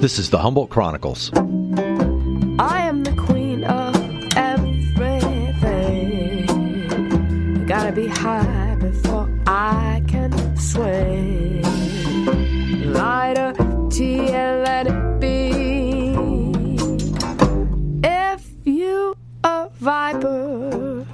This is the Humboldt Chronicles. I am the queen of everything. I gotta be high before I can swing. Light a tea and let it be. If you a viper.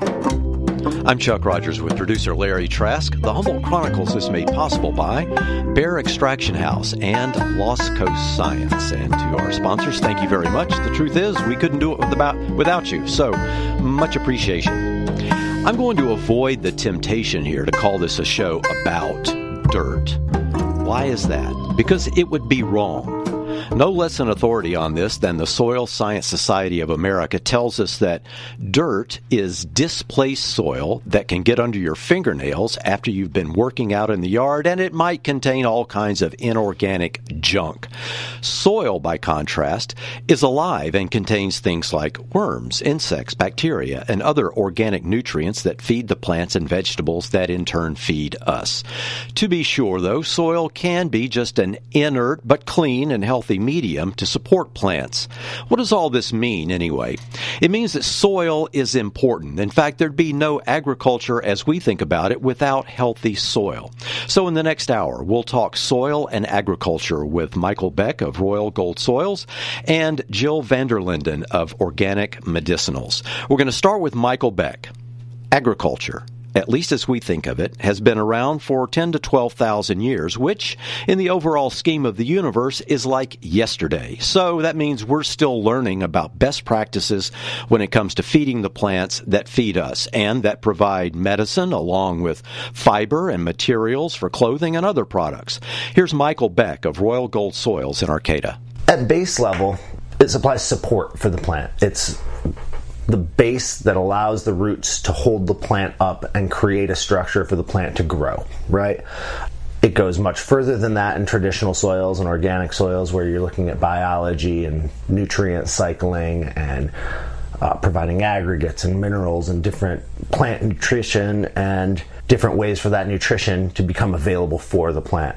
I'm Chuck Rogers with producer Larry Trask. The Humboldt Chronicles is made possible by Bear Extraction House and Lost Coast Science. And to our sponsors, thank you very much. The truth is, we couldn't do it without you, so much appreciation. I'm going to avoid the temptation here to call this a show about dirt. Why is that? Because it would be wrong. No less an authority on this than the Soil Science Society of America tells us that dirt is displaced soil that can get under your fingernails after you've been working out in the yard, and it might contain all kinds of inorganic junk. Soil, by contrast, is alive and contains things like worms, insects, bacteria, and other organic nutrients that feed the plants and vegetables that in turn feed us. To be sure, though, soil can be just an inert but clean and healthy medium to support plants. What does all this mean, anyway? It means that soil is important. In fact, there'd be no agriculture as we think about it without healthy soil. So in the next hour, we'll talk soil and agriculture with Michael Beck of Royal Gold Soils and Jill Vanderlinden of Organic Medicinals. We're going to start with Michael Beck. Agriculture, at least as we think of it, has been around for 10 to 12,000 years, which, in the overall scheme of the universe, is like yesterday. So that means we're still learning about best practices when it comes to feeding the plants that feed us and that provide medicine along with fiber and materials for clothing and other products. Here's Michael Beck of Royal Gold Soils in Arcata. At base level, it supplies support for the plant. It's the base that allows the roots to hold the plant up and create a structure for the plant to grow, right? It goes much further than that in traditional soils and organic soils where you're looking at biology and nutrient cycling and providing aggregates and minerals and different plant nutrition and different ways for that nutrition to become available for the plant.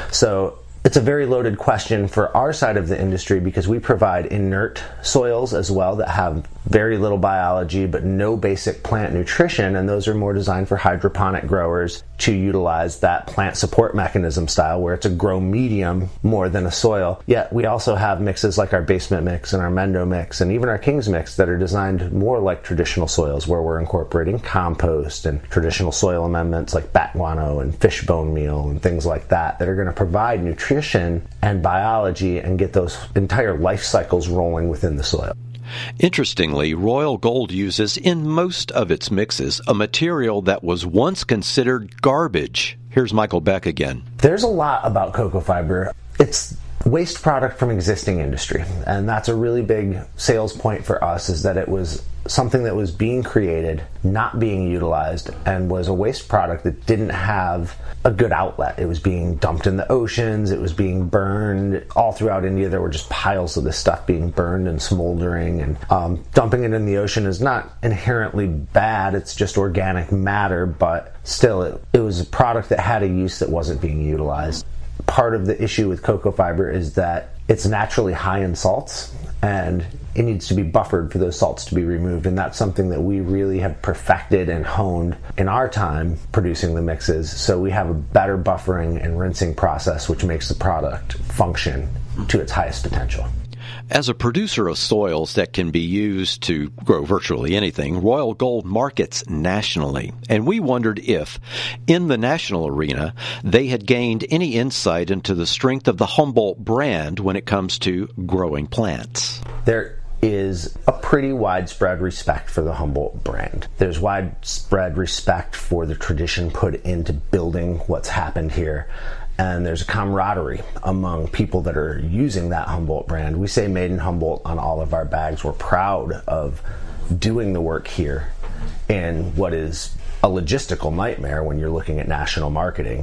So it's a very loaded question for our side of the industry because we provide inert soils as well that have very little biology but no basic plant nutrition, and those are more designed for hydroponic growers to utilize that plant support mechanism style where it's a grow medium more than a soil. Yet we also have mixes like our basement mix and our Mendo mix and even our King's mix that are designed more like traditional soils where we're incorporating compost and traditional soil amendments like bat guano and fish bone meal and things like that are going to provide nutrition and biology and get those entire life cycles rolling within the soil. Interestingly, Royal Gold uses in most of its mixes a material that was once considered garbage. Here's Michael Beck again. There's a lot about cocoa fiber. It's waste product from existing industry, and that's a really big sales point for us, is that it was something that was being created, not being utilized, and was a waste product that didn't have a good outlet. It was being dumped in the oceans, it was being burned. All throughout India there were just piles of this stuff being burned and smoldering, and dumping it in the ocean is not inherently bad, it's just organic matter, but still it was a product that had a use that wasn't being utilized. Part of the issue with cocoa fiber is that it's naturally high in salts, and it needs to be buffered for those salts to be removed, and that's something that we really have perfected and honed in our time producing the mixes. So we have a better buffering and rinsing process which makes the product function to its highest potential. As a producer of soils that can be used to grow virtually anything, Royal Gold markets nationally. And we wondered if, in the national arena, they had gained any insight into the strength of the Humboldt brand when it comes to growing plants. There is a pretty widespread respect for the Humboldt brand. There's widespread respect for the tradition put into building what's happened here. And there's a camaraderie among people that are using that Humboldt brand. We say Made in Humboldt on all of our bags. We're proud of doing the work here in what is a logistical nightmare when you're looking at national marketing.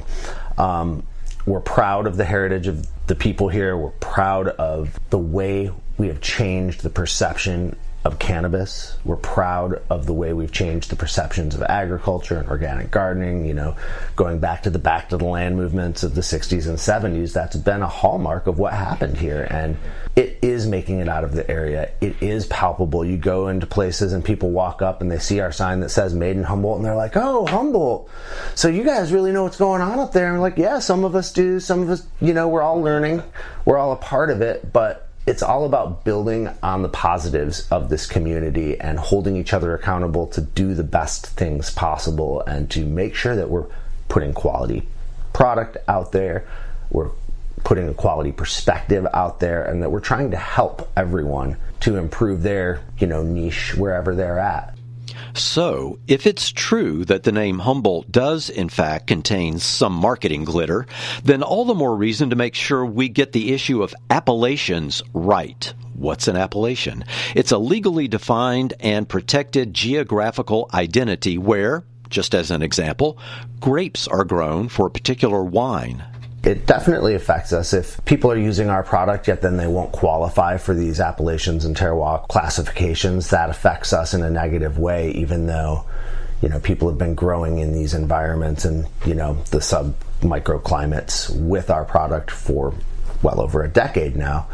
We're proud of the heritage of the people here. We're proud of the way we have changed the perception of cannabis. We're proud of the way we've changed the perceptions of agriculture and organic gardening. Going back to the land movements of the 60s and 70s, that's been a hallmark of what happened here. And it is making it out of the area. It is palpable. You go into places and people walk up and they see our sign that says Made in Humboldt, and they're like, "Oh, Humboldt. So you guys really know what's going on up there?" And we're like, "Yeah, some of us do. Some of us, we're all learning. We're all a part of it." But it's all about building on the positives of this community and holding each other accountable to do the best things possible and to make sure that we're putting quality product out there. We're putting a quality perspective out there, and that we're trying to help everyone to improve their, niche wherever they're at. So, if it's true that the name Humboldt does in fact contain some marketing glitter, then all the more reason to make sure we get the issue of appellations right. What's an appellation? It's a legally defined and protected geographical identity where, just as an example, grapes are grown for a particular wine. It definitely affects us. If people are using our product, yet then they won't qualify for these appellations and terroir classifications, that affects us in a negative way, even though, people have been growing in these environments and, the sub-microclimates with our product for well over a decade now.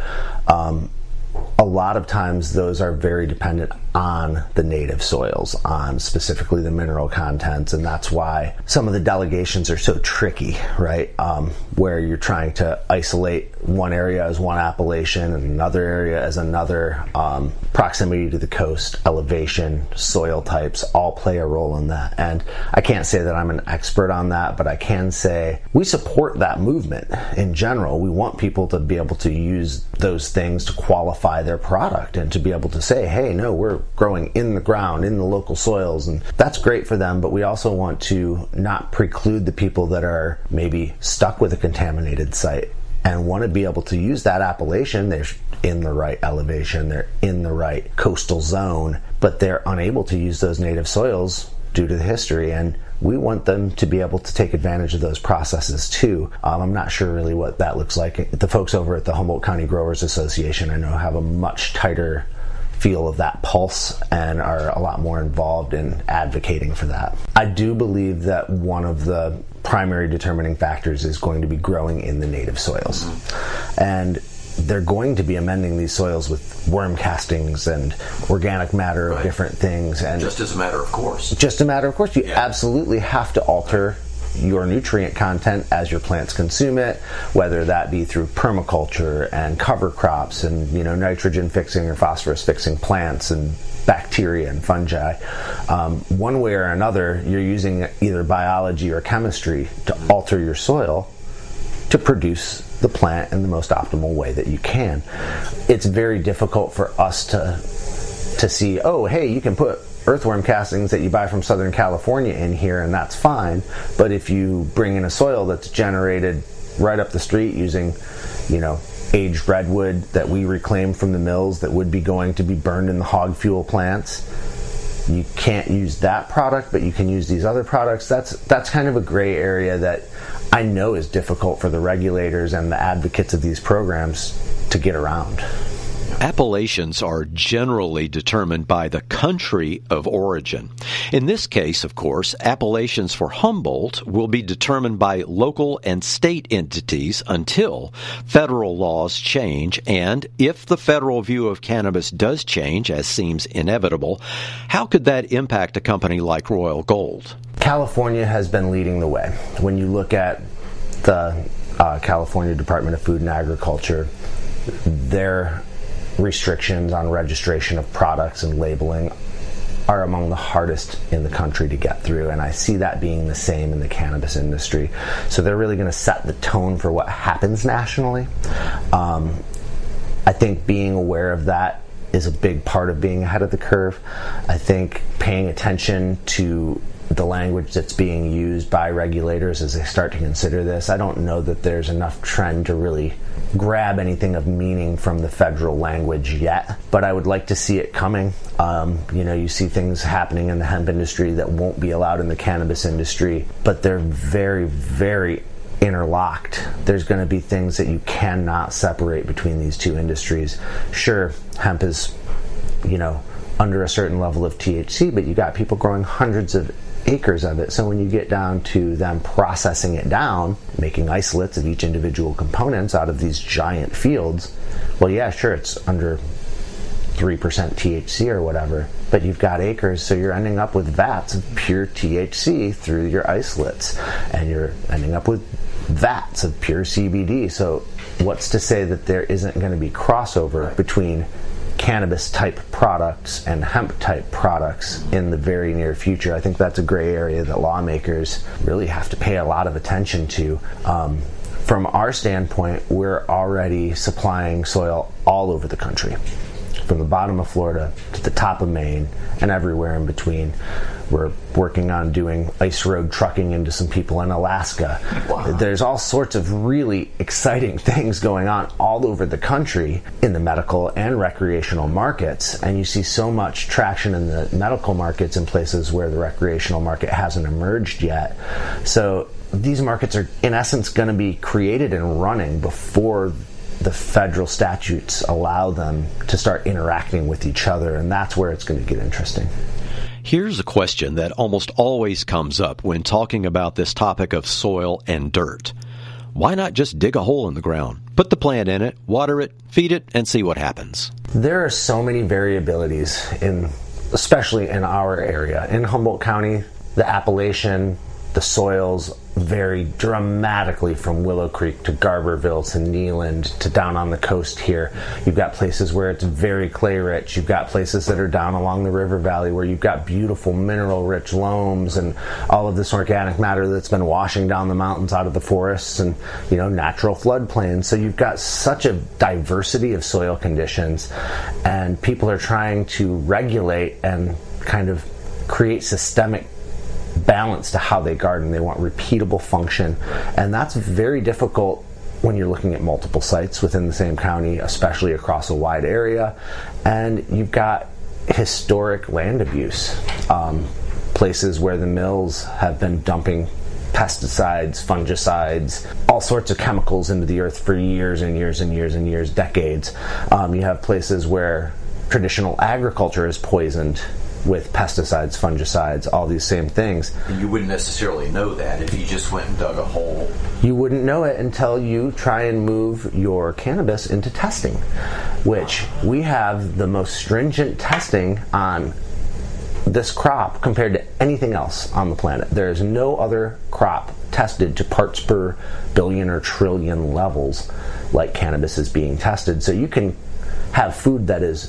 A lot of times those are very dependent on the native soils, on specifically the mineral contents, and that's why some of the delegations are so tricky, right? Where you're trying to isolate one area as one appellation and another area as another. Proximity to the coast, elevation, soil types all play a role in that. And I can't say that I'm an expert on that, but I can say we support that movement in general. We want people to be able to use those things to qualify their product and to be able to say, hey, no, we're growing in the ground, in the local soils, and that's great for them. But we also want to not preclude the people that are maybe stuck with a contaminated site and want to be able to use that appellation. They're in the right elevation, they're in the right coastal zone, but they're unable to use those native soils due to the history, and we want them to be able to take advantage of those processes too. I'm not sure really what that looks like. The folks over at the Humboldt County Growers Association, I know, have a much tighter feel of that pulse and are a lot more involved in advocating for that. I do believe that one of the primary determining factors is going to be growing in the native soils. And they're going to be amending these soils with worm castings and organic matter of different things. And just as a matter of course. Just a matter of course. You absolutely have to alter your nutrient content as your plants consume it, whether that be through permaculture and cover crops and nitrogen fixing or phosphorus fixing plants and bacteria and fungi. One way or another, you're using either biology or chemistry to alter your soil to produce the plant in the most optimal way that you can. It's very difficult for us to see, oh, hey, you can put earthworm castings that you buy from Southern California in here and that's fine, but if you bring in a soil that's generated right up the street using, aged redwood that we reclaim from the mills that would be going to be burned in the hog fuel plants, you can't use that product, but you can use these other products. That's kind of a gray area that I know is difficult for the regulators and the advocates of these programs to get around. Appellations are generally determined by the country of origin. In this case, of course, appellations for Humboldt will be determined by local and state entities until federal laws change. And if the federal view of cannabis does change, as seems inevitable, how could that impact a company like Royal Gold? California has been leading the way. When you look at the California Department of Food and Agriculture, their restrictions on registration of products and labeling are among the hardest in the country to get through, and I see that being the same in the cannabis industry. So they're really going to set the tone for what happens nationally. I think being aware of that is a big part of being ahead of the curve. I think paying attention to the language that's being used by regulators as they start to consider this. I don't know that there's enough trend to really grab anything of meaning from the federal language yet, but I would like to see it coming. You see things happening in the hemp industry that won't be allowed in the cannabis industry, but they're very, very interlocked. There's going to be things that you cannot separate between these two industries. Sure, hemp is, under a certain level of THC, but you got people growing hundreds of acres of it. So when you get down to them processing it down, making isolates of each individual components out of these giant fields, well, yeah, sure, it's under 3% THC or whatever, but you've got acres, so you're ending up with vats of pure THC through your isolates, and you're ending up with vats of pure CBD. So what's to say that there isn't going to be crossover between cannabis type products and hemp type products in the very near future? I think that's a gray area that lawmakers really have to pay a lot of attention to. From our standpoint, we're already supplying soil all over the country, from the bottom of Florida to the top of Maine and everywhere in between. We're working on doing ice road trucking into some people in Alaska. Wow. There's all sorts of really exciting things going on all over the country in the medical and recreational markets, and you see so much traction in the medical markets in places where the recreational market hasn't emerged yet. So these markets are in essence going to be created and running before the federal statutes allow them to start interacting with each other, and that's where it's going to get interesting. Here's a question that almost always comes up when talking about this topic of soil and dirt. Why not just dig a hole in the ground, put the plant in it, water it, feed it, and see what happens? There are so many variabilities, especially in our area. In Humboldt County, the Appalachian, the soils vary dramatically from Willow Creek to Garberville to Neeland to down on the coast here. You've got places where it's very clay rich. You've got places that are down along the river valley where you've got beautiful mineral rich loams and all of this organic matter that's been washing down the mountains out of the forests and, you know, natural floodplains. So you've got such a diversity of soil conditions, and people are trying to regulate and kind of create systemic balance to how they garden. They want repeatable function, and that's very difficult when you're looking at multiple sites within the same county, especially across a wide area. And you've got historic land abuse, places where the mills have been dumping pesticides, fungicides, all sorts of chemicals into the earth for years and years and years and years, decades. You have places where traditional agriculture is poisoned with pesticides, fungicides, all these same things. And you wouldn't necessarily know that if you just went and dug a hole. You wouldn't know it until you try and move your cannabis into testing, which we have the most stringent testing on this crop compared to anything else on the planet. There is no other crop tested to parts per billion or trillion levels like cannabis is being tested. So you can have food that is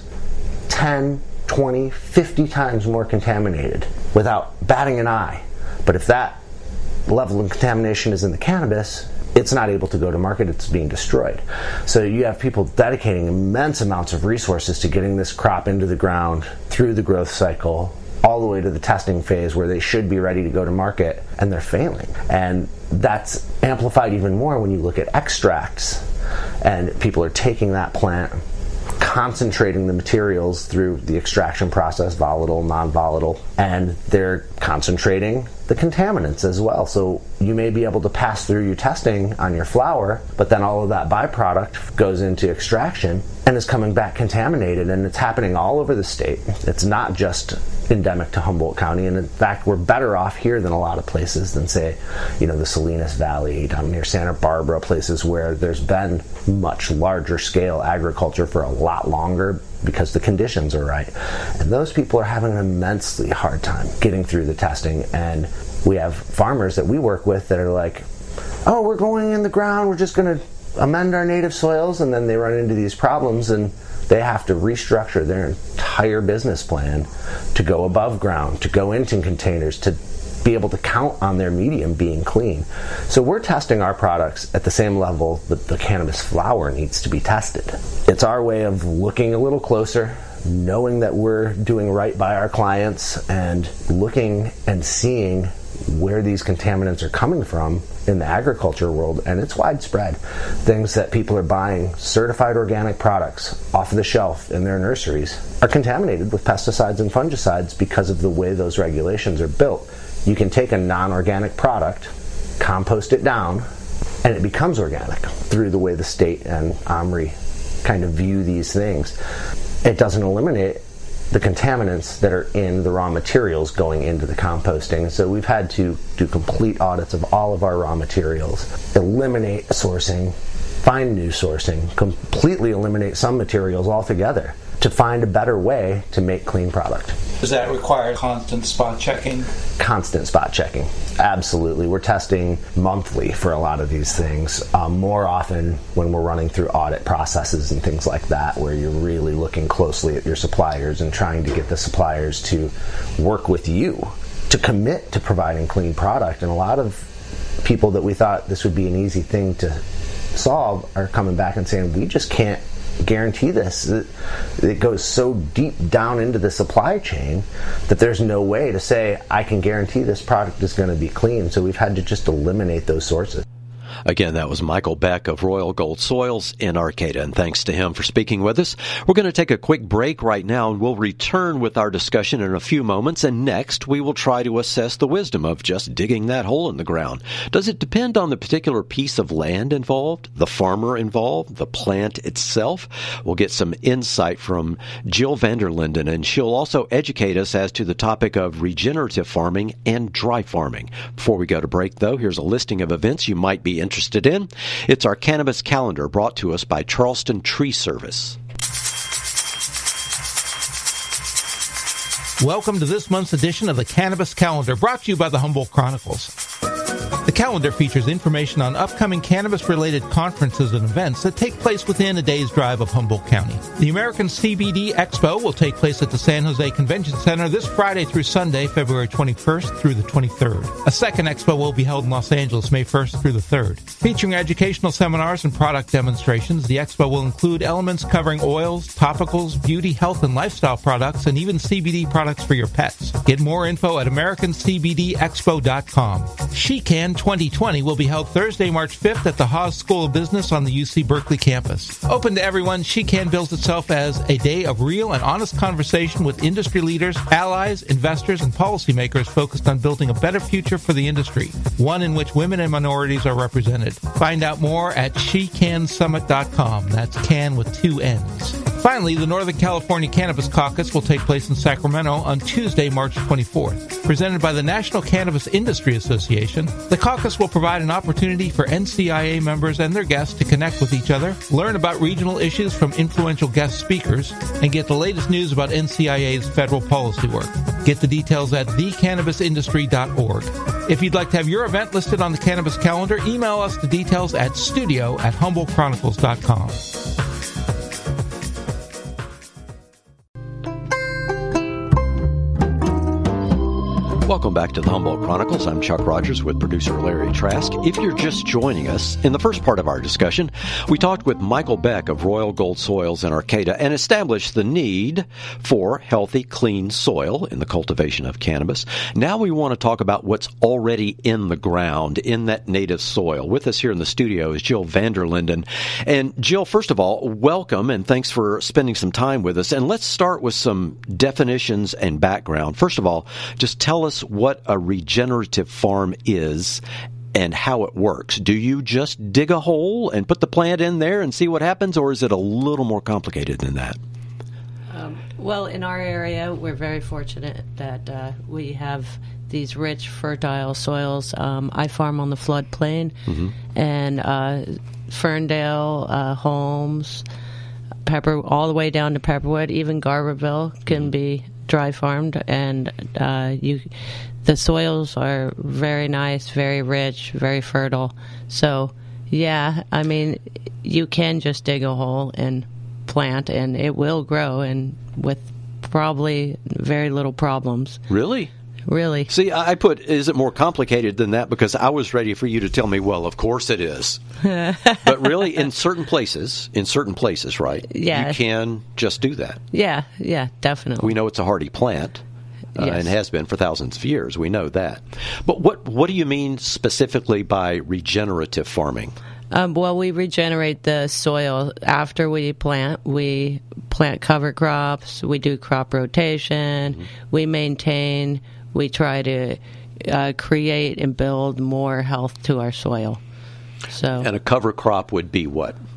10, 20, 50 times more contaminated without batting an eye. But if that level of contamination is in the cannabis, it's not able to go to market, it's being destroyed. So you have people dedicating immense amounts of resources to getting this crop into the ground, through the growth cycle, all the way to the testing phase where they should be ready to go to market, and they're failing. And that's amplified even more when you look at extracts, and people are taking that plant, concentrating the materials through the extraction process, volatile, non-volatile, and they're concentrating the contaminants as well. So you may be able to pass through your testing on your flower, but then all of that byproduct goes into extraction and is coming back contaminated, and it's happening all over the state. It's not just endemic to Humboldt County, and in fact we're better off here than a lot of places than, say, you know, the Salinas Valley, down near Santa Barbara, places where there's been much larger scale agriculture for a lot longer because the conditions are right. And those people are having an immensely hard time getting through the testing. And we have farmers that we work with that are like, oh, we're going in the ground, we're just going to amend our native soils, and then they run into these problems and they have to restructure their entire business plan to go above ground, to go into containers, to be able to count on their medium being clean. So we're testing our products at the same level that the cannabis flower needs to be tested. It's our way of looking a little closer, knowing that we're doing right by our clients, and looking and seeing where these contaminants are coming from in the agriculture world, and it's widespread. Things that people are buying, certified organic products off the shelf in their nurseries, are contaminated with pesticides and fungicides because of the way those regulations are built. You can take a non-organic product, compost it down, and it becomes organic through the way the state and OMRI kind of view these things. It doesn't eliminate the contaminants that are in the raw materials going into the composting. So we've had to do complete audits of all of our raw materials, eliminate sourcing, find new sourcing, completely eliminate some materials altogether to find a better way to make clean product. Does that require constant spot checking? Constant spot checking. Absolutely. We're testing monthly for a lot of these things. More often when we're running through audit processes and things like that, where you're really looking closely at your suppliers and trying to get the suppliers to work with you to commit to providing clean product. And a lot of people that we thought this would be an easy thing to solve are coming back and saying, we just can't guarantee this. It goes so deep down into the supply chain that there's no way to say, I can guarantee this product is going to be clean. So we've had to just eliminate those sources. Again, that was Michael Beck of Royal Gold Soils in Arcata, and thanks to him for speaking with us. We're going to take a quick break right now, and we'll return with our discussion in a few moments, and next we will try to assess the wisdom of just digging that hole in the ground. Does it depend on the particular piece of land involved, the farmer involved, the plant itself? We'll get some insight from Jill van der Linden, and she'll also educate us as to the topic of regenerative farming and dry farming. Before we go to break, though, here's a listing of events you might be interested in. It's our cannabis calendar brought to us by Charleston Tree Service. Welcome to this month's edition of the Cannabis Calendar, brought to you by the Humboldt Chronicles. The calendar features information on upcoming cannabis-related conferences and events that take place within a day's drive of Humboldt County. The American CBD Expo will take place at the San Jose Convention Center this Friday through Sunday, February 21st through the 23rd. A second expo will be held in Los Angeles, May 1st through the 3rd. Featuring educational seminars and product demonstrations, the expo will include elements covering oils, topicals, beauty, health, and lifestyle products, and even CBD products for your pets. Get more info at AmericanCBDExpo.com. SheCan 2020 will be held Thursday, March 5th at the Haas School of Business on the UC Berkeley campus. Open to everyone, SheCan bills itself as a day of real and honest conversation with industry leaders, allies, investors, and policymakers focused on building a better future for the industry, one in which women and minorities are represented. Find out more at SheCanSummit.com. That's can with two N's. Finally, the Northern California Cannabis Caucus will take place in Sacramento on Tuesday, March 24th. Presented by the National Cannabis Industry Association, the caucus will provide an opportunity for NCIA members and their guests to connect with each other, learn about regional issues from influential guest speakers, and get the latest news about NCIA's federal policy work. Get the details at thecannabisindustry.org. If you'd like to have your event listed on the Cannabis Calendar, email us the details at studio@HumboldtChronicles.com. Welcome back to the Humboldt Chronicles. I'm Chuck Rogers with producer Larry Trask. If you're just joining us, in the first part of our discussion, we talked with Michael Beck of Royal Gold Soils in Arcata and established the need for healthy, clean soil in the cultivation of cannabis. Now we want to talk about what's already in the ground, in that native soil. With us here in the studio is Jill van der Linden. And Jill, first of all, welcome and thanks for spending some time with us. And let's start with some definitions and background. First of all, just tell us what a regenerative farm is and how it works. Do you just dig a hole and put the plant in there and see what happens, or is it a little more complicated than that? Well, in our area, we're very fortunate that we have these rich, fertile soils. I farm on the floodplain, and Ferndale, Holmes, Pepper, all the way down to Pepperwood, even Garberville can be dry farmed, and the soils are very nice, very rich, very fertile. So, yeah, I mean, you can just dig a hole and plant, and it will grow, and with probably very little problems. Really? Really. See, I put, is it more complicated than that? Because I was ready for you to tell me, well, of course it is. But really, in certain places, right? Yeah. You can just do that. Yeah, definitely. We know it's a hardy plant. Yes. And has been for thousands of years. We know that. But what do you mean specifically by regenerative farming? Well, we regenerate the soil after we plant. We plant cover crops. We do crop rotation. We maintain. We try to create and build more health to our soil. So, and a cover crop would be what?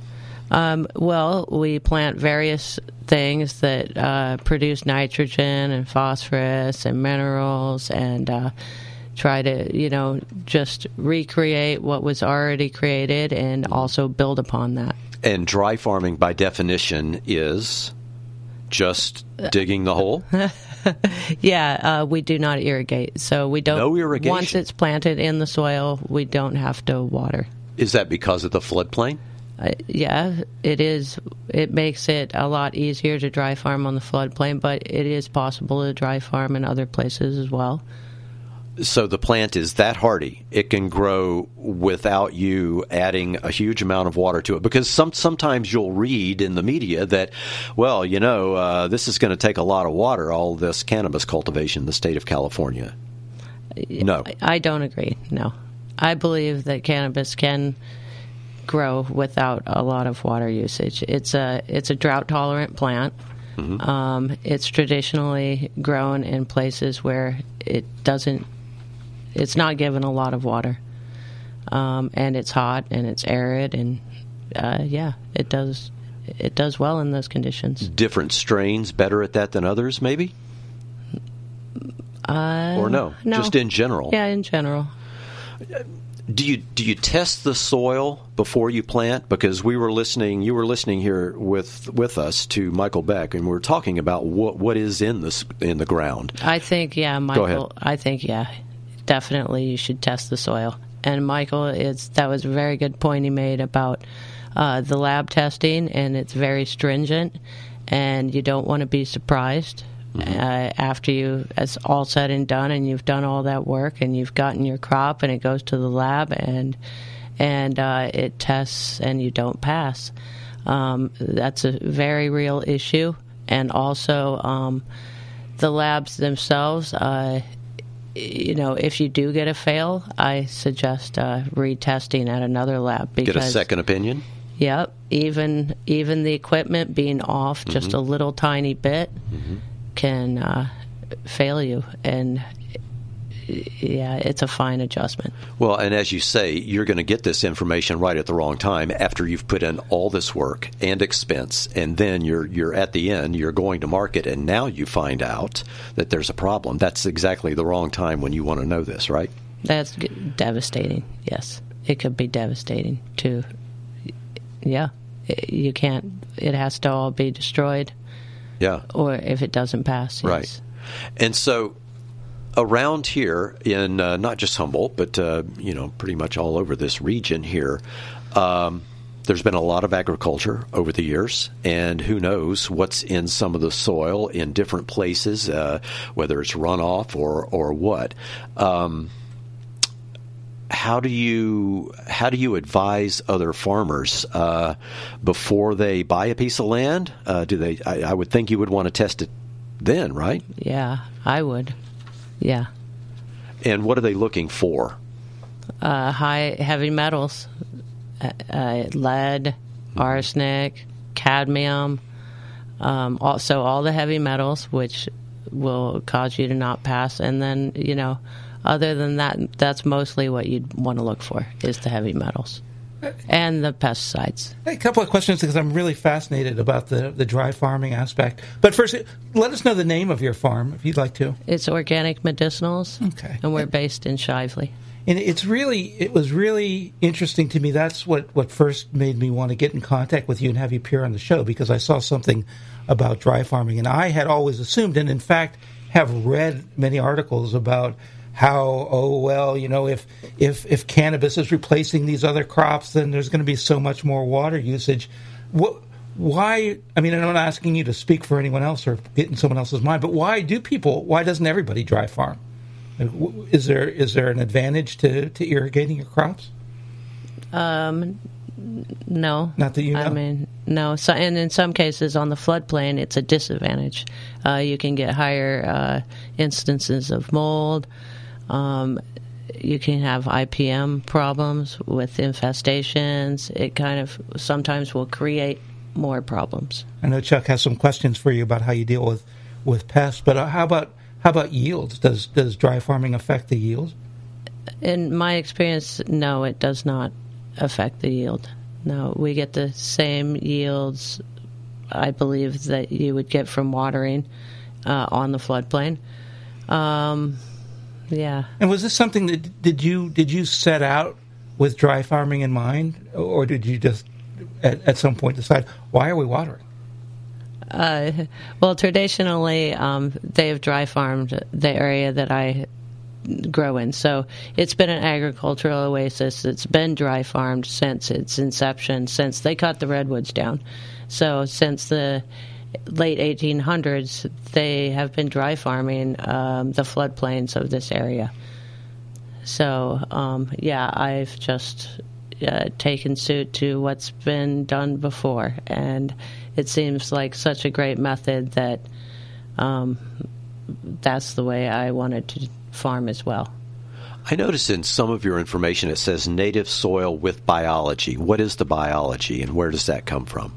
Well, we plant various things that produce nitrogen and phosphorus and minerals, and try to, just recreate what was already created and also build upon that. And dry farming, by definition, is just digging the hole? Yeah, we do not irrigate. So we don't. No irrigation? Once it's planted in the soil, we don't have to water. Is that because of the floodplain? Yeah, it is. It makes it a lot easier to dry farm on the floodplain, but it is possible to dry farm in other places as well. So the plant is that hardy, it can grow without you adding a huge amount of water to it. Because sometimes you'll read in the media that, well, this is going to take a lot of water, all this cannabis cultivation in the state of California. No. I don't agree, no. I believe that cannabis can grow without a lot of water usage. It's a drought-tolerant plant. Mm-hmm. It's traditionally grown in places where it's not given a lot of water, and it's hot and it's arid, and it does well in those conditions. Different strains better at that than others, maybe? Or no, just in general? Yeah, in general. Do you test the soil before you plant? Because you were listening here with us to Michael Beck, and we were talking about what is in the ground. I think, Michael. Go ahead. I think, definitely you should test the soil. And Michael, that was a very good point he made about the lab testing, and it's very stringent, and you don't want to be surprised. After it's all said and done, and you've done all that work, and you've gotten your crop, and it goes to the lab, and it tests, and you don't pass. That's a very real issue. And also, the labs themselves, if you do get a fail, I suggest retesting at another lab. Because, get a second opinion? Yep. Even the equipment being off just a little tiny bit can fail you, and it's a fine adjustment. Well, and as you say, you're going to get this information right at the wrong time after you've put in all this work and expense, and then you're at the end, you're going to market, and now you find out that there's a problem. That's exactly the wrong time when you want to know this, right? That's devastating. Yes, it could be devastating too. Yeah, you can't. It has to all be destroyed. Yeah. Or if it doesn't pass. Yes. Right. And so around here in not just Humboldt, but pretty much all over this region here, there's been a lot of agriculture over the years, and who knows what's in some of the soil in different places, whether it's runoff or what. How do you advise other farmers before they buy a piece of land? I would think you would want to test it then, right? Yeah, I would. Yeah. And what are they looking for? High heavy metals, lead, arsenic, cadmium. Also, all the heavy metals, which will cause you to not pass, and then other than that, that's mostly what you'd want to look for, is the heavy metals and the pesticides. A couple of questions, because I'm really fascinated about the dry farming aspect. But first, let us know the name of your farm, if you'd like to. It's Organic Medicinals, okay, and we're based in Shively. And it was really interesting to me. That's what first made me want to get in contact with you and have you appear on the show, because I saw something about dry farming, and I had always assumed, and in fact have read many articles about how, if cannabis is replacing these other crops, then there's going to be so much more water usage. Why? I mean, I'm not asking you to speak for anyone else or get in someone else's mind, but why doesn't everybody dry farm? Is there an advantage to irrigating your crops? No. Not that you know. I mean, no. So, and in some cases on the floodplain, it's a disadvantage. You can get higher instances of mold. You can have IPM problems with infestations. It kind of sometimes will create more problems. I know Chuck has some questions for you about how you deal with pests, but how about yields? Does dry farming affect the yield? In my experience, no, it does not affect the yield. No, we get the same yields, I believe, that you would get from watering on the floodplain. Yeah. And was this something that did you set out with dry farming in mind, or did you just at some point decide, why are we watering? Well, traditionally, they have dry farmed the area that I grow in. So it's been an agricultural oasis. It's been dry farmed since its inception, since they cut the redwoods down. So since the late 1800s, they have been dry farming the floodplains of this area. So, I've just taken suit to what's been done before, and it seems like such a great method that that's the way I wanted to farm as well. I noticed in some of your information it says native soil with biology. What is the biology, and where does that come from?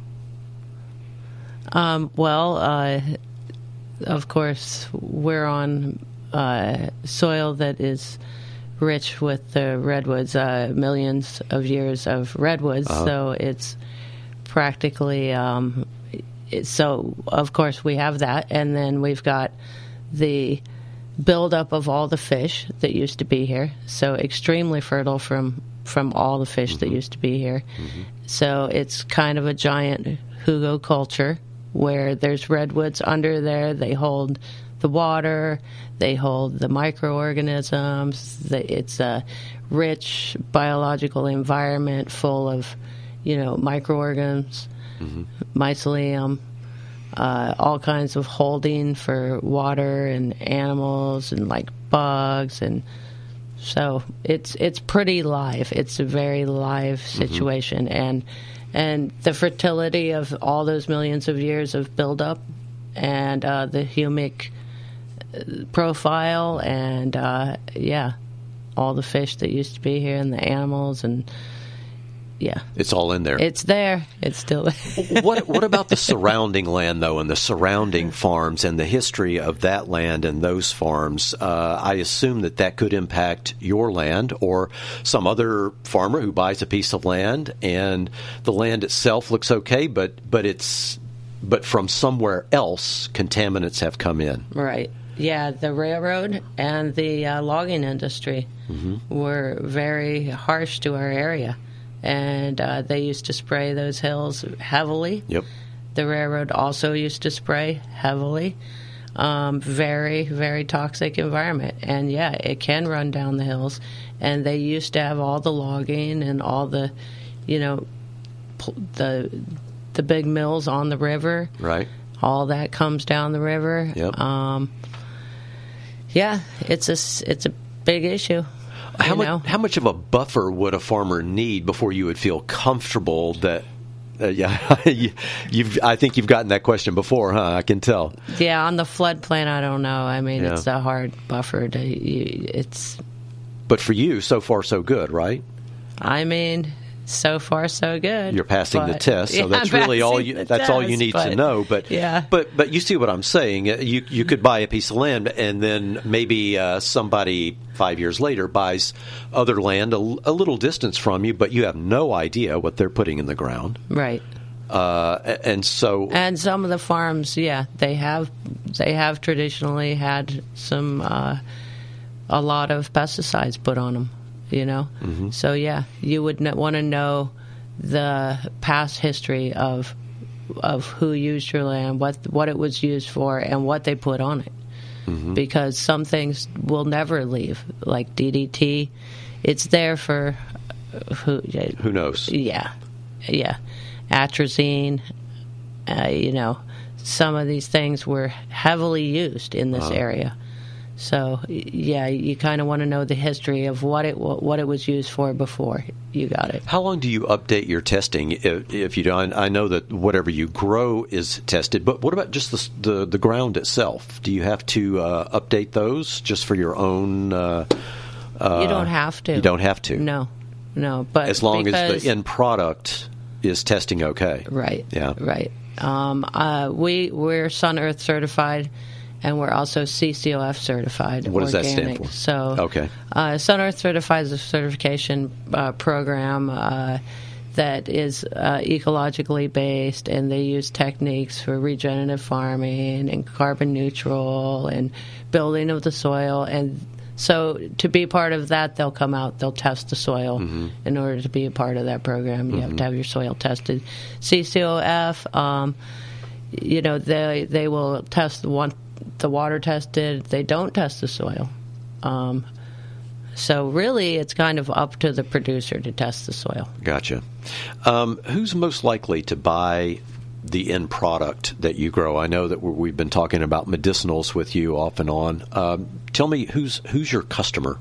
Of course, we're on soil that is rich with the redwoods, millions of years of redwoods, so it's practically... so, of course, we have that, and then we've got the buildup of all the fish that used to be here, so extremely fertile from all the fish that used to be here. So it's kind of a giant hugelkultur where there's redwoods under there. They hold the water, they hold the microorganisms. It's a rich biological environment full of, microorganisms, mycelium, all kinds of holding for water and animals and like bugs, and so it's pretty live. It's a very live situation, and the fertility of all those millions of years of buildup, and the humic profile, and all the fish that used to be here, and the animals, and it's all in there. It's there. It's still there. What about the surrounding land, though, and the surrounding farms and the history of that land and those farms? I assume that could impact your land or some other farmer who buys a piece of land, and the land itself looks okay, but from somewhere else, contaminants have come in. Right. Yeah, the railroad and the logging industry were very harsh to our area. And they used to spray those hills heavily. Yep. The railroad also used to spray heavily. Very, very toxic environment. And, it can run down the hills. And they used to have all the logging and all the, the big mills on the river. Right. All that comes down the river. Yep. It's a big issue. How much of a buffer would a farmer need before you would feel comfortable that? I think you've gotten that question before, huh? I can tell. Yeah, on the floodplain, I don't know. I mean, it's a hard buffer it's. But for you, so far so good, right? I mean, so far so good. You're passing the test, so that's really all you. That's all you need to know. But but you see what I'm saying. You could buy a piece of land, and then maybe somebody 5 years later buys other land a little distance from you, but you have no idea what they're putting in the ground. Right. And some of the farms, they have traditionally had some a lot of pesticides put on them. So you would want to know the past history of who used your land, what it was used for, and what they put on it. Because some things will never leave, like DDT. It's there for who knows. Atrazine. Some of these things were heavily used in this area. So, you kind of want to know the history of what it was used for before you got it. How long do you update your testing? If you don't, I know that whatever you grow is tested, but what about just the ground itself? Do you have to update those just for your own? You don't have to. You don't have to. No. But as long as the end product is testing okay. Right. Yeah. Right. We're Sun Earth certified. And we're also CCOF certified. What does organic. that stand for? So, okay. Sun Earth Certified is a certification program that is ecologically based, and they use techniques for regenerative farming and carbon neutral and building of the soil. And so to be part of that, they'll come out, they'll test the soil. In order to be a part of that program, you have to have your soil tested. CCOF, they will test the water tested. They don't test the soil. So really, it's kind of up to the producer to test the soil. Gotcha. Who's most likely to buy the end product that you grow? I know that we've been talking about medicinals with you off and on. Tell me, who's your customer?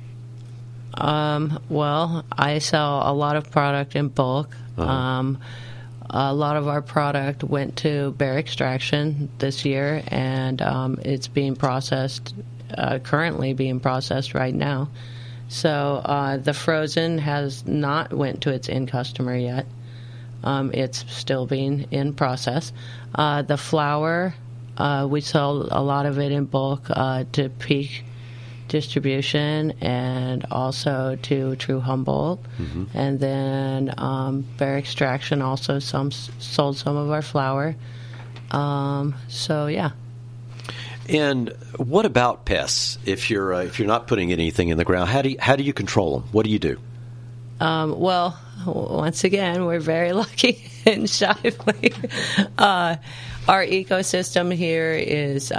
Well, I sell a lot of product in bulk. A lot of our product went to Bear Extraction this year, and it's being processed, currently being processed right now. So the frozen has not went to its end customer yet. It's still being in process. The flour, we sell a lot of it in bulk to Peak Distribution and also to True Humboldt. And then Bear Extraction also sold some of our flour. So, yeah. And what about pests? If you're not putting anything in the ground, how do you control them? What do you do? Well, once again, we're very lucky in Shively. Our ecosystem here is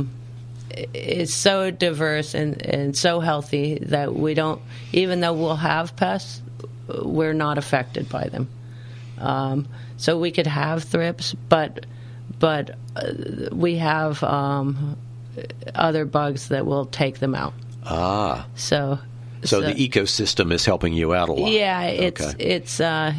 so diverse and so healthy that we don't, even though we'll have pests, we're not affected by them. So we could have thrips, but we have other bugs that will take them out. So the ecosystem is helping you out a lot. Yeah, it's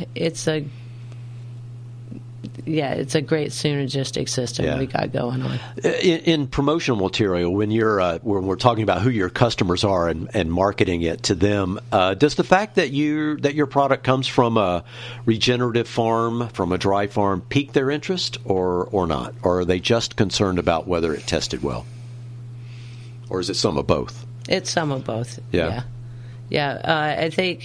a great synergistic system we got going on. In promotional material, when we're talking about who your customers are and marketing it to them, does the fact that your product comes from a regenerative farm, from a dry farm, pique their interest or not? Or are they just concerned about whether it tested well? Or is it some of both? It's some of both. Yeah. I think,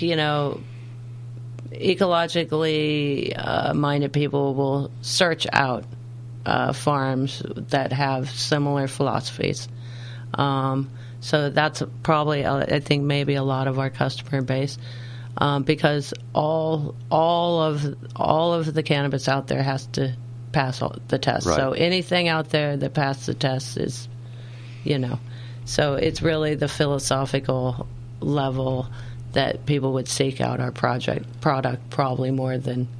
ecologically minded people will search out farms that have similar philosophies. So that's probably, I think, maybe a lot of our customer base, because all of the cannabis out there has to pass the test. Right. So anything out there that passed the test is, so it's really the philosophical level that people would seek out our product probably more than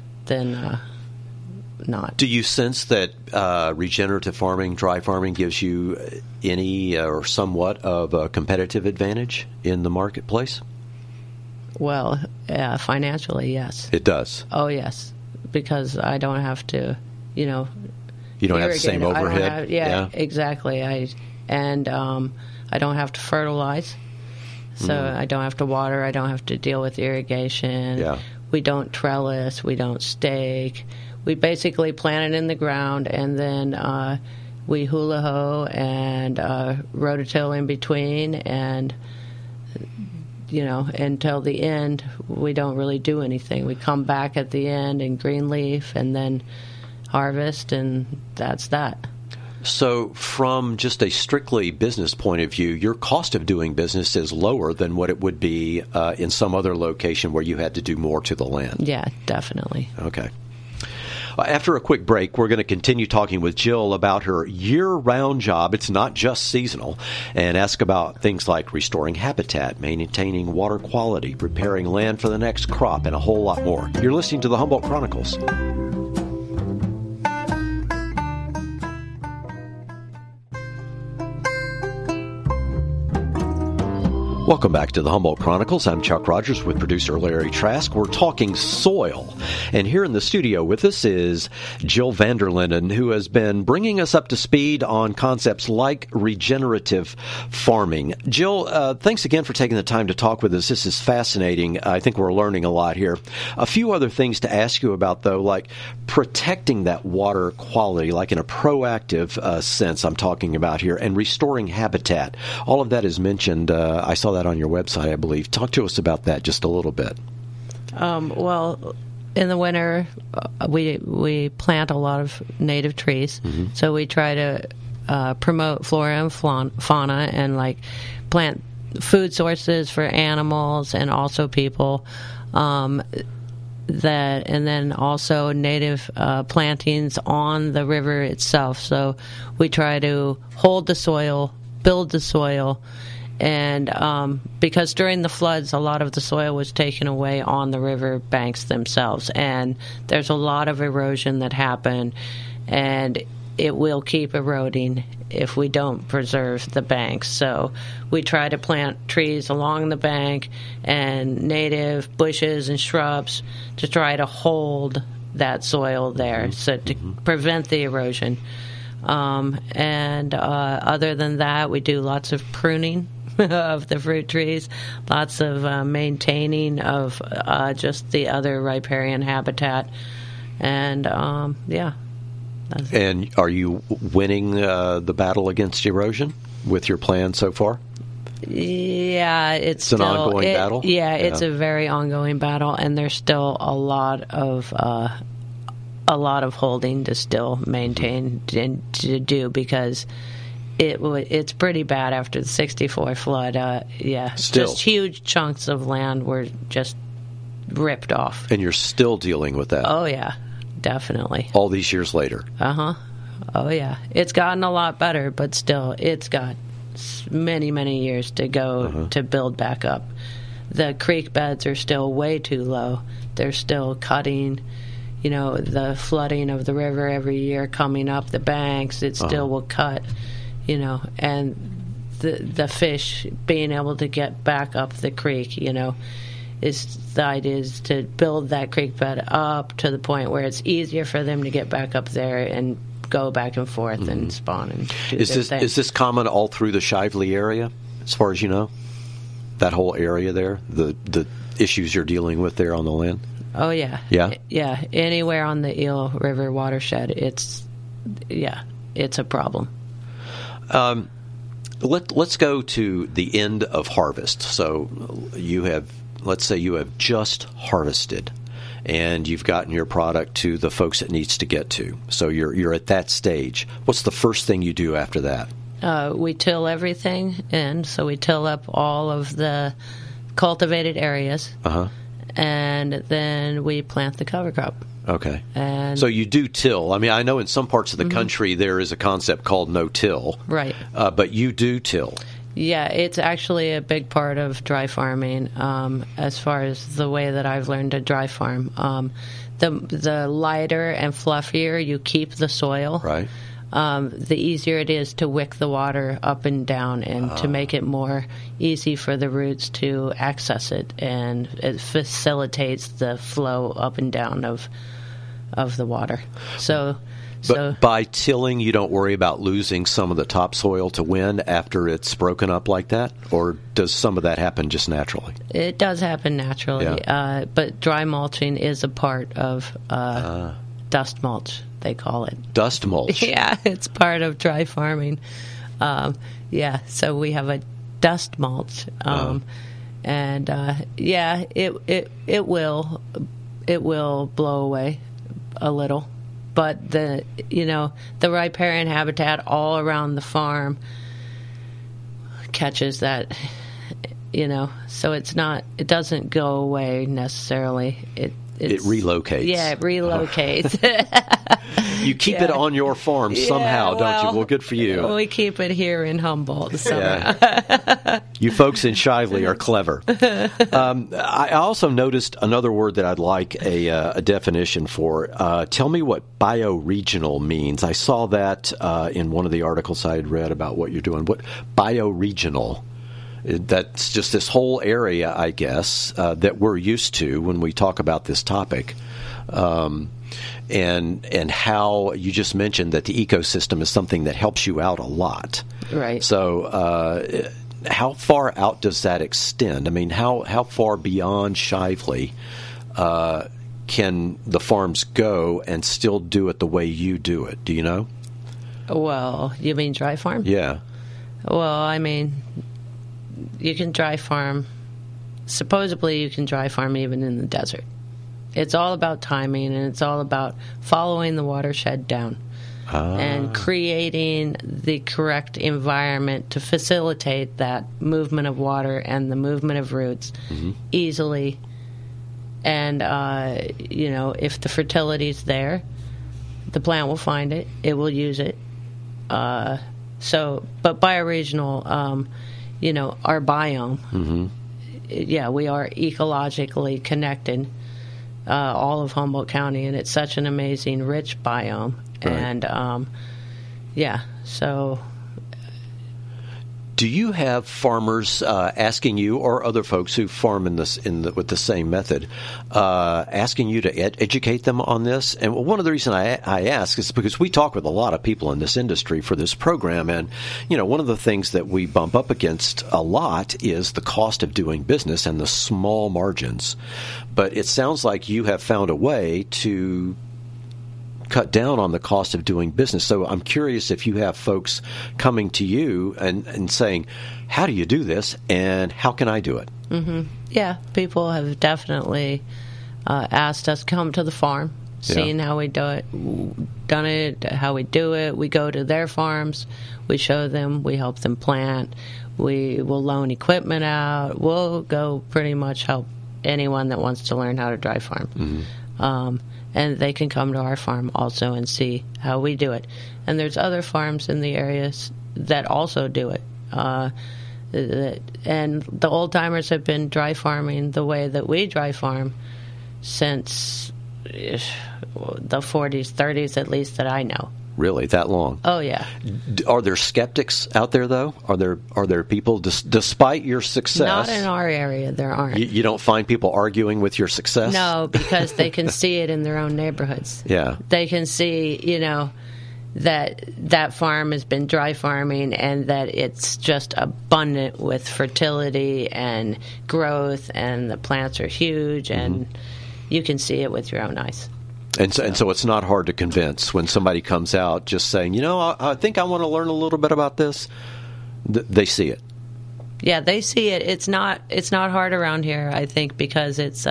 not. Do you sense that regenerative farming, dry farming, gives you any or somewhat of a competitive advantage in the marketplace? Well, financially, yes. It does? Oh, yes, because I don't have to, You don't have the same overhead? Yeah, exactly. I don't have to fertilize. So I don't have to water. I don't have to deal with irrigation. Yeah. We don't trellis. We don't stake. We basically plant it in the ground, and then we hula hoe and rototill in between, and until the end, we don't really do anything. We come back at the end and green leaf, and then harvest, and that's that. So from just a strictly business point of view, your cost of doing business is lower than what it would be in some other location where you had to do more to the land. Yeah, definitely. Okay. After a quick break, we're going to continue talking with Jill about her year-round job. It's not just seasonal, and ask about things like restoring habitat, maintaining water quality, preparing land for the next crop, and a whole lot more. You're listening to the Humboldt Chronicles. Welcome back to the Humboldt Chronicles. I'm Chuck Rogers with producer Larry Trask. We're talking soil. And here in the studio with us is Jill Vanderlinden, who has been bringing us up to speed on concepts like regenerative farming. Jill, thanks again for taking the time to talk with us. This is fascinating. I think we're learning a lot here. A few other things to ask you about, though, like protecting that water quality, like in a proactive sense I'm talking about here, and restoring habitat. All of that is mentioned. I saw that on your website, I believe. Talk to us about that just a little bit. Well, in the winter, we plant a lot of native trees. So we try to promote flora and fauna and like plant food sources for animals and also people. That and then also native plantings on the river itself. So we try to hold the soil, build the soil, and because during the floods, a lot of the soil was taken away on the river banks themselves, and there's a lot of erosion that happened, and it will keep eroding if we don't preserve the banks. So we try to plant trees along the bank and native bushes and shrubs to try to hold that soil there, so to prevent the erosion. And other than that, we do lots of pruning of the fruit trees, lots of maintaining of just the other riparian habitat. And, yeah. And are you winning the battle against erosion with your plan so far? Yeah, it's still, an ongoing battle? Yeah, it's a very ongoing battle, and there's still a lot of holding to still maintain and to do, because it's pretty bad after the 64 flood. Just huge chunks of land were just ripped off. And you're still dealing with that? Oh, yeah. Definitely. All these years later. Oh, yeah. It's gotten a lot better, but still, it's got many, many years to go to build back up. The creek beds are still way too low. They're still cutting, the flooding of the river every year coming up the banks. It still will cut, and the fish being able to get back up the creek, the idea is to build that creek bed up to the point where it's easier for them to get back up there and go back and forth and spawn and do their thing. Is this common all through the Shively area, as far as you know? That whole area there, the issues you're dealing with there on the land? Oh, yeah. Yeah? Yeah. Anywhere on the Eel River watershed, it's a problem. Let's go to the end of harvest. So let's say you have just harvested and you've gotten your product to the folks it needs to get to. So you're at that stage. What's the first thing you do after that? We till everything in. So we till up all of the cultivated areas. And then we plant the cover crop. Okay. And so you do till. I mean, I know in some parts of the country there is a concept called no-till. Right. But you do till. Yeah, it's actually a big part of dry farming as far as the way that I've learned to dry farm. The lighter and fluffier you keep the soil, right, the easier it is to wick the water up and down and to make it more easy for the roots to access it, and it facilitates the flow up and down of the water. But by tilling, you don't worry about losing some of the topsoil to wind after it's broken up like that? Or does some of that happen just naturally? It does happen naturally. Yeah. But dry mulching is a part of dust mulch, they call it. Dust mulch? Yeah, it's part of dry farming. So we have a dust mulch. And, it will blow away a little. But the riparian habitat all around the farm catches that, so it doesn't go away necessarily. It relocates. Yeah, it relocates. You keep it on your farm somehow, don't you? Well, good for you. We keep it here in Humboldt somehow. Yeah. You folks in Shively are clever. I also noticed another word that I'd like a definition for. Tell me what bioregional means. I saw that in one of the articles I had read about what you're doing. What bioregional? That's just this whole area, I guess, that we're used to when we talk about this topic. And how you just mentioned that the ecosystem is something that helps you out a lot. Right. So how far out does that extend? I mean, how far beyond Shively can the farms go and still do it the way you do it? Do you know? Well, you mean dry farm? Yeah. Well, I mean, you can dry farm supposedly you can dry farm even in the desert. It's all about timing, and it's all about following the watershed down and creating the correct environment to facilitate that movement of water and the movement of roots easily. And, if the fertility's there, the plant will find it. It will use it. But bioregional, our biome, we are ecologically connected, all of Humboldt County, and it's such an amazing, rich biome. Right. And, so... Do you have farmers asking you, or other folks who farm with the same method, asking you to educate them on this? And one of the reasons I ask is because we talk with a lot of people in this industry for this program, and one of the things that we bump up against a lot is the cost of doing business and the small margins. But it sounds like you have found a way to cut down on the cost of doing business. So I'm curious if you have folks coming to you and saying, how do you do this, and how can I do it? Mm-hmm. Yeah, people have definitely asked us to come to the farm, seeing how we how we do it. We go to their farms, we show them, we help them plant, we will loan equipment out. We'll go pretty much help anyone that wants to learn how to dry farm. Mm-hmm. And they can come to our farm also and see how we do it. And there's other farms in the areas that also do it. And the old-timers have been dry farming the way that we dry farm since the 40s, 30s at least that I know. Really, that long? Oh, yeah. Are there skeptics out there, though? Are there people, despite your success? Not in our area, there aren't. You don't find people arguing with your success? No, because they can see it in their own neighborhoods. Yeah. They can see, that farm has been dry farming and that it's just abundant with fertility and growth, and the plants are huge, and you can see it with your own eyes. And so it's not hard to convince when somebody comes out just saying, I think I want to learn a little bit about this. They see it. Yeah, they see it. It's not hard around here, I think, because it's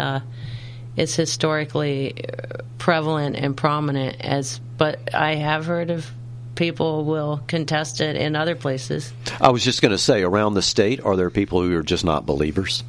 historically prevalent and prominent. But I have heard of people will contest it in other places. I was just going to say, around the state, are there people who are just not believers?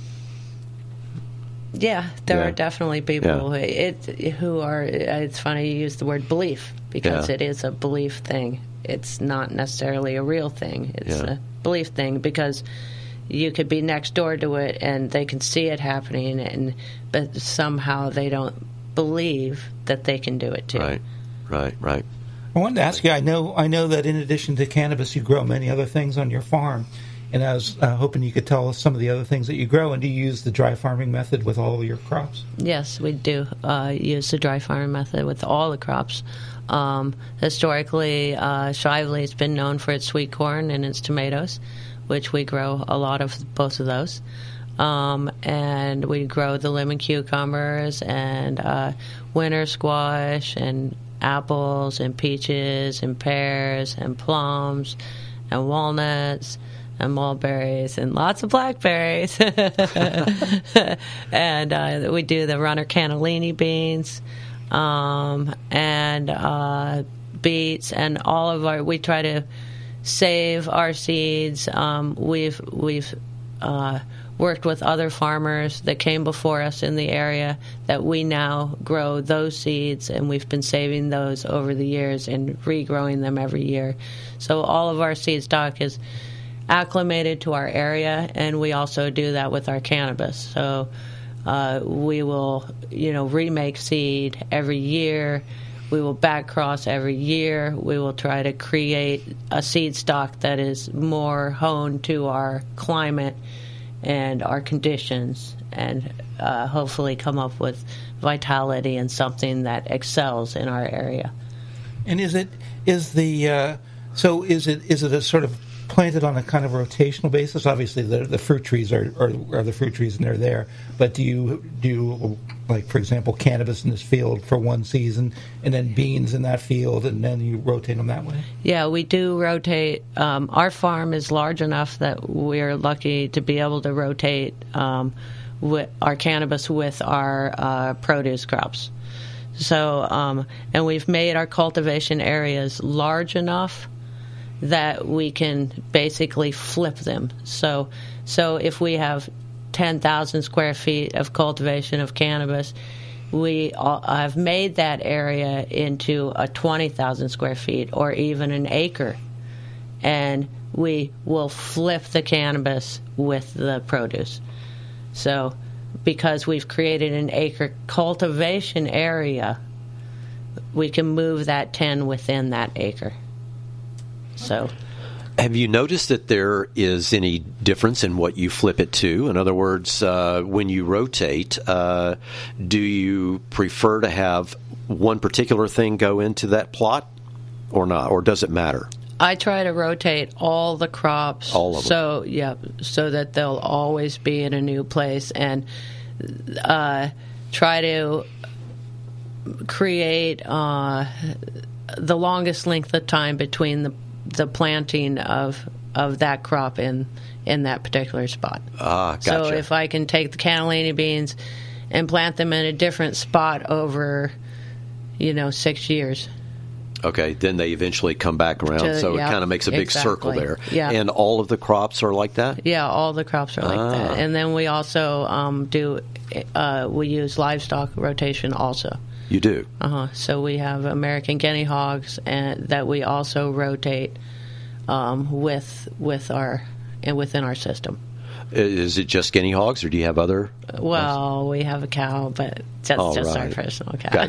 Yeah, there are definitely people who are. It's funny you use the word belief, because it is a belief thing. It's not necessarily a real thing. It's a belief thing, because you could be next door to it and they can see it happening, but somehow they don't believe that they can do it too. Right. I wanted to ask you. I know that in addition to cannabis, you grow many other things on your farm. And I was hoping you could tell us some of the other things that you grow. And do you use the dry farming method with all of your crops? Yes, we do use the dry farming method with all the crops. Historically, Shively has been known for its sweet corn and its tomatoes, which we grow a lot of both of those. And we grow the lemon cucumbers and winter squash and apples and peaches and pears and plums and walnuts and mulberries and lots of blackberries. And we do the runner cannellini beans and beets, and all of our. We try to save our seeds. We've worked with other farmers that came before us in the area that we now grow those seeds, and we've been saving those over the years and regrowing them every year. So all of our seed stock is acclimated to our area, and we also do that with our cannabis. So we will, remake seed every year. We will back cross every year. We will try to create a seed stock that is more honed to our climate and our conditions, and hopefully come up with vitality and something that excels in our area. And is it a sort of planted on a kind of rotational basis? Obviously, the fruit trees are the fruit trees, and they're there. But do you, like, for example, cannabis in this field for one season, and then beans in that field, and then you rotate them that way? Yeah, we do rotate. Our farm is large enough that we're lucky to be able to rotate with our cannabis with our produce crops. So, and we've made our cultivation areas large enough that we can basically flip them. So if we have 10,000 square feet of cultivation of cannabis, I've made that area into a 20,000 square feet or even an acre, and we will flip the cannabis with the produce. So because we've created an acre cultivation area, we can move that 10 within that acre. So, have you noticed that there is any difference in what you flip it to? In other words, when you rotate, do you prefer to have one particular thing go into that plot or not, or does it matter? I try to rotate all the crops. All of them. So, yeah, so that they'll always be in a new place, and try to create the longest length of time between the planting of that crop in that particular spot. Gotcha. So if I can take the cannellini beans and plant them in a different spot over, 6 years. Okay, then they eventually come back around, so it kind of makes a big circle there. Yeah. And all of the crops are like that? Yeah, all the crops are like that. And then we also we use livestock rotation also. You do? So we have American guinea hogs that we also rotate within our system. Is it just guinea hogs, or do you have other? Well, we have a cow, but that's just our personal cow.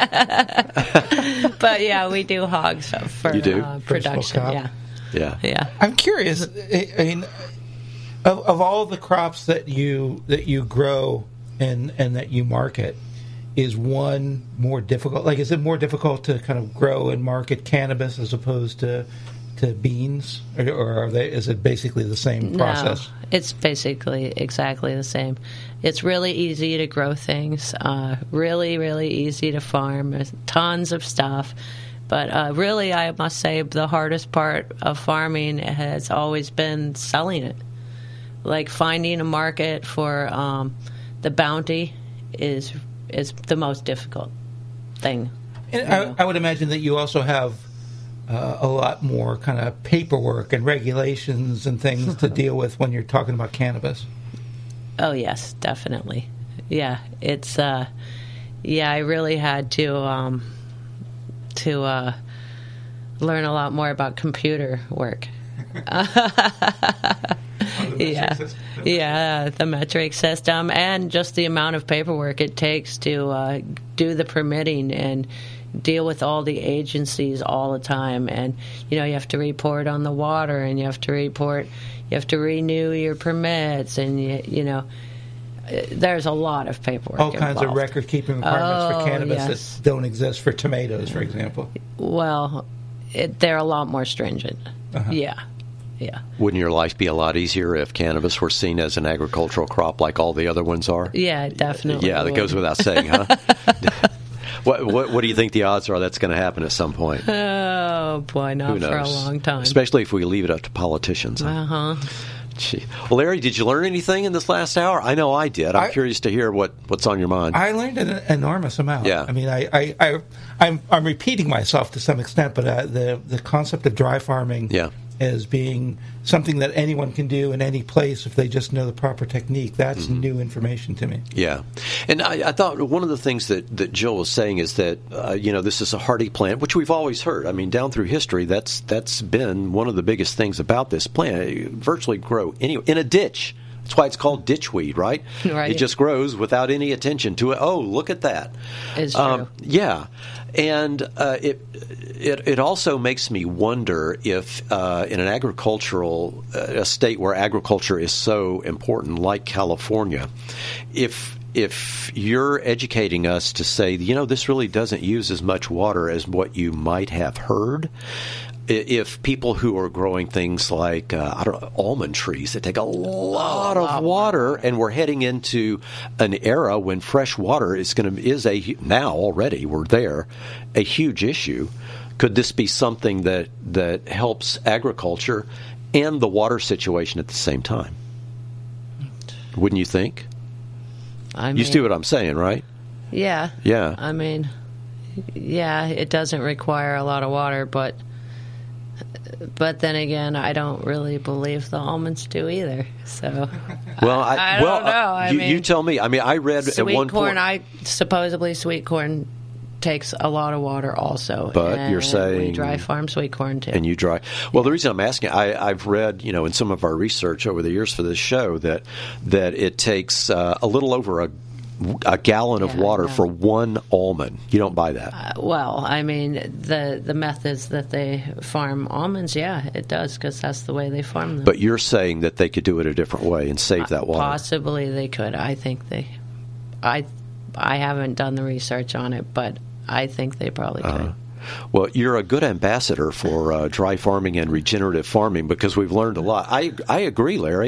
But yeah, we do hogs for production. Yeah. I'm curious. I mean, of all the crops that you grow and that you market, is one more difficult? Like, is it more difficult to kind of grow and market cannabis as opposed to beans, or is it basically the same process? No, it's basically exactly the same. It's really easy to grow things, really, really easy to farm. There's tons of stuff. But really, I must say, the hardest part of farming has always been selling it. Like, finding a market for the bounty is the most difficult thing. And I would imagine that you also have a lot more kind of paperwork and regulations and things to deal with when you're talking about cannabis. Oh, yes, definitely. Yeah, it's I really had to learn a lot more about computer work. The metric system, and just the amount of paperwork it takes to do the permitting and deal with all the agencies all the time. And you have to report on the water, and you have to renew your permits, and there's a lot of paperwork all kinds involved. Of record keeping requirements for cannabis that don't exist for tomatoes, for example. Well, they're a lot more stringent. Yeah. Wouldn't your life be a lot easier if cannabis were seen as an agricultural crop like all the other ones are? Yeah, definitely. Yeah, that goes without saying, huh? What do you think the odds are that's going to happen at some point? Oh, boy, not for a long time. Especially if we leave it up to politicians. Uh-huh. Gee. Well, Larry, did you learn anything in this last hour? I know I did. I'm curious to hear what's on your mind. I learned an enormous amount. Yeah. I mean, I'm repeating myself to some extent, but the concept of dry farming as being something that anyone can do in any place if they just know the proper technique, that's new information to me. Yeah. And I thought one of the things that Jill was saying is that, this is a hardy plant, which we've always heard. I mean, down through history, that's been one of the biggest things about this plant. It virtually grow in a ditch. That's why it's called ditchweed, right? Right. It just grows without any attention to it. Oh, look at that. It's true. Yeah. And it also makes me wonder if in an a state where agriculture is so important, like California, if if you're educating us to say, this really doesn't use as much water as what you might have heard, if people who are growing things like almond trees that take a lot of water, and we're heading into an era when fresh water now already we're there, a huge issue. Could this be something that helps agriculture and the water situation at the same time? Wouldn't you think? You see what I'm saying, right? Yeah. Yeah. I mean, yeah, it doesn't require a lot of water, but then again, I don't really believe the almonds do either. So, well, I don't know. You tell me. I mean, I read at one point. Supposedly sweet corn takes a lot of water also. But you're saying we dry farm sweet corn too. And you dry. Well, the reason I'm asking, I've read, in some of our research over the years for this show that it takes a little over a gallon of water for one almond. You don't buy that? Well, I mean, the methods that they farm almonds, yeah, it does, because that's the way they farm them. But you're saying that they could do it a different way and save that water? Possibly they could. I think I haven't done the research on it, but I think they probably could. Well, you're a good ambassador for dry farming and regenerative farming, because we've learned a lot. I agree, Larry.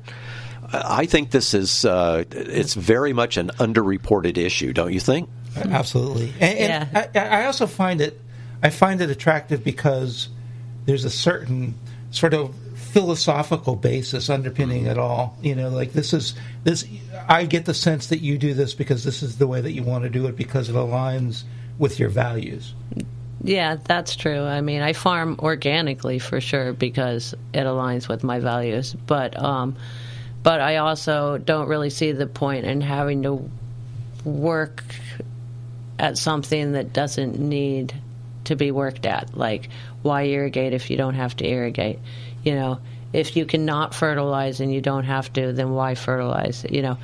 I think this is it's very much an underreported issue, don't you think? Absolutely. And I also find it attractive because there's a certain sort of philosophical basis underpinning it all. Like this. I get the sense that you do this because this is the way that you want to do it, because it aligns with your values. Yeah, that's true. I mean, I farm organically for sure because it aligns with my values, but I also don't really see the point in having to work at something that doesn't need to be worked at. Like, why irrigate if you don't have to irrigate? If you cannot fertilize and you don't have to, then why fertilize?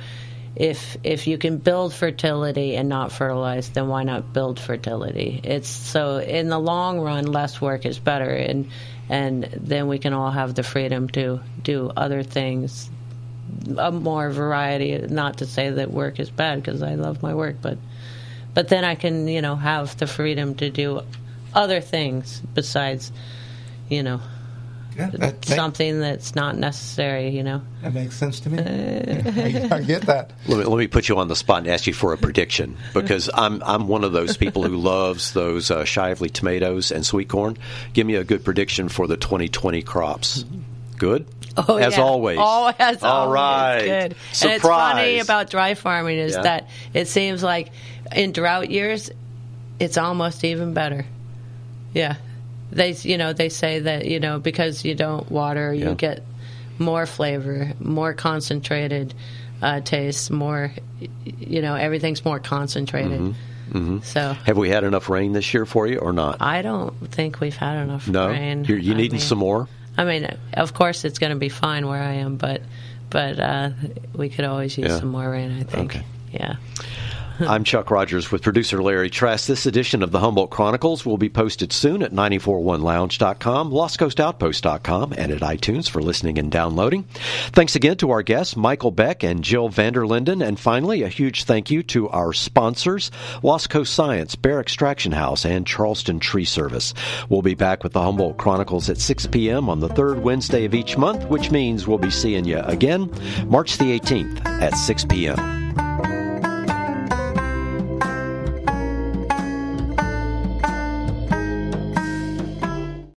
If you can build fertility and not fertilize, then why not build fertility? It's so in the long run, less work is better, and then we can all have the freedom to do other things, a more variety. Not to say that work is bad, because I love my work, but then I can have the freedom to do other things besides something that's not necessary, That makes sense to me. I get that. Let me put you on the spot and ask you for a prediction, because I'm one of those people who loves those Shively tomatoes and sweet corn. Give me a good prediction for the 2020 crops. Good? Oh, as always. As all always. Right. Good. Surprise. And it's funny about dry farming is that it seems like in drought years, it's almost even better. Yeah. They say that, because you don't water, you get more flavor, more concentrated taste, more, everything's more concentrated. Mm-hmm. Mm-hmm. So, have we had enough rain this year for you or not? I don't think we've had enough rain. You needing some more? I mean, of course it's going to be fine where I am, but we could always use some more rain, I think. Okay. Yeah. I'm Chuck Rogers with producer Larry Trask. This edition of the Humboldt Chronicles will be posted soon at 941lounge.com, lostcoastoutpost.com, and at iTunes for listening and downloading. Thanks again to our guests, Michael Beck and Jill Vanderlinden. And finally, a huge thank you to our sponsors, Lost Coast Science, Bear Extraction House, and Charleston Tree Service. We'll be back with the Humboldt Chronicles at 6 p.m. on the third Wednesday of each month, which means we'll be seeing you again March the 18th at 6 p.m.